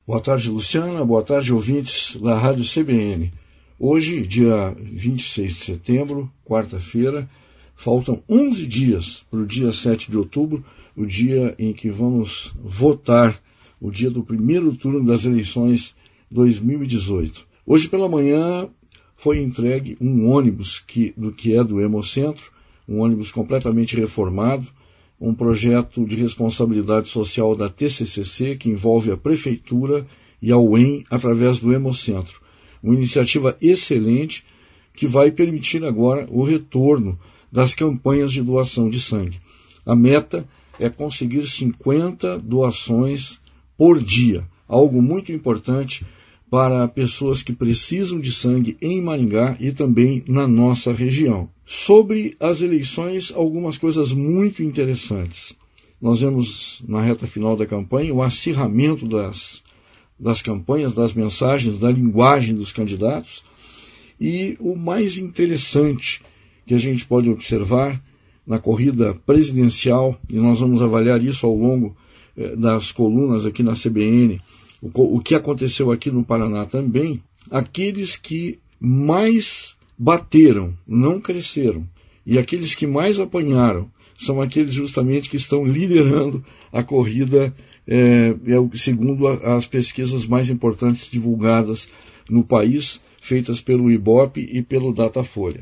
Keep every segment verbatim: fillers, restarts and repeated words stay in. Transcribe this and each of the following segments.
Boa tarde, Luciana. Boa tarde, ouvintes da Rádio C B N. Hoje, dia vinte e seis de setembro, quarta-feira, faltam onze dias para o dia sete de outubro, o dia em que vamos votar, o dia do primeiro turno das eleições dois mil e dezoito. Hoje pela manhã foi entregue um ônibus que, do que é do Hemocentro, um ônibus completamente reformado, um projeto de responsabilidade social da T C C C que envolve a Prefeitura e a U E M através do Hemocentro. Uma iniciativa excelente que vai permitir agora o retorno das campanhas de doação de sangue. A meta é conseguir cinquenta doações por dia, algo muito importante para pessoas que precisam de sangue em Maringá e também na nossa região. Sobre as eleições, algumas coisas muito interessantes. Nós vemos na reta final da campanha o acirramento das, das campanhas, das mensagens, da linguagem dos candidatos. E o mais interessante que a gente pode observar na corrida presidencial, e nós vamos avaliar isso ao longo eh, das colunas aqui na C B N, o, o que aconteceu aqui no Paraná também, aqueles que mais bateram, não cresceram, e aqueles que mais apanharam são aqueles justamente que estão liderando a corrida, é, é, segundo a, as pesquisas mais importantes divulgadas no país, feitas pelo Ibope e pelo Datafolha.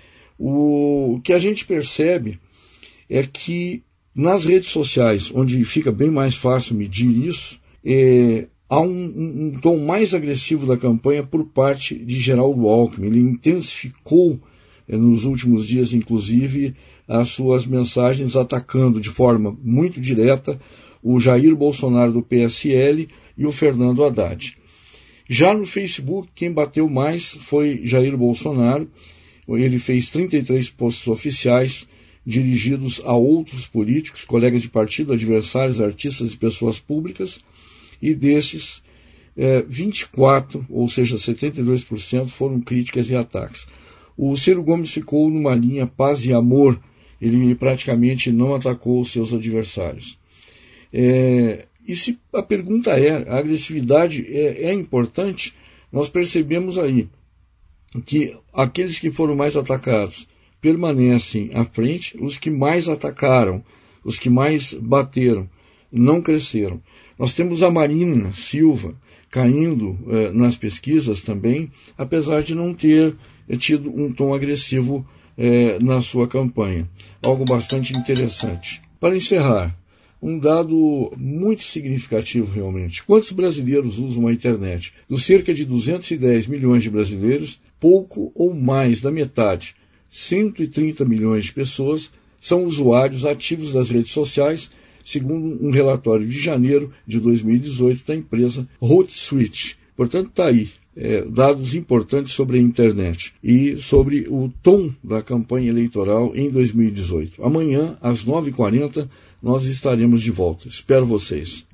O, o que a gente percebe é que nas redes sociais, onde fica bem mais fácil medir isso, é, há um, um, um tom mais agressivo da campanha por parte de Geraldo Alckmin. Ele intensificou eh, nos últimos dias, inclusive, as suas mensagens atacando de forma muito direta o Jair Bolsonaro do P S L e o Fernando Haddad. Já no Facebook, quem bateu mais foi Jair Bolsonaro. Ele fez trinta e três posts oficiais dirigidos a outros políticos, colegas de partido, adversários, artistas e pessoas públicas. E desses, é, vinte e quatro, ou seja, setenta e dois por cento foram críticas e ataques. O Ciro Gomes ficou numa linha paz e amor, ele praticamente não atacou os seus adversários. É, e se a pergunta é, a agressividade é, é importante, nós percebemos aí que aqueles que foram mais atacados permanecem à frente, os que mais atacaram, os que mais bateram, não cresceram. Nós temos a Marina Silva caindo eh, nas pesquisas também, apesar de não ter eh, tido um tom agressivo eh, na sua campanha. Algo bastante interessante. Para encerrar, um dado muito significativo realmente. Quantos brasileiros usam a internet? Dos cerca de duzentos e dez milhões de brasileiros, pouco ou mais da metade, cento e trinta milhões de pessoas, são usuários ativos das redes sociais, segundo um relatório de janeiro de dois mil e dezoito da empresa Hootsuite. Portanto, está aí é, dados importantes sobre a internet e sobre o tom da campanha eleitoral em dois mil e dezoito. Amanhã, às nove e quarenta, nós estaremos de volta. Espero vocês.